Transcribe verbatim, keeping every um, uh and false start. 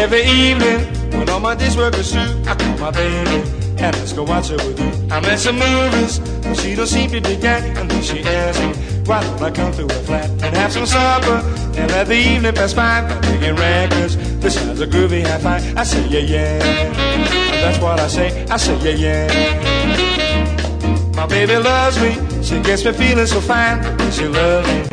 every evening, when all my day's work is through, I call my baby and let's go watch her with you. I'm at some movies, but she don't seem to dig that. And then she asks me, why don't I come through a flat and have some supper and let the evening pass by by picking records. This sounds a groovy high five. I say yeah yeah, and that's what I say. I say yeah yeah. My baby loves me, she gets me feeling so fine. She loves me.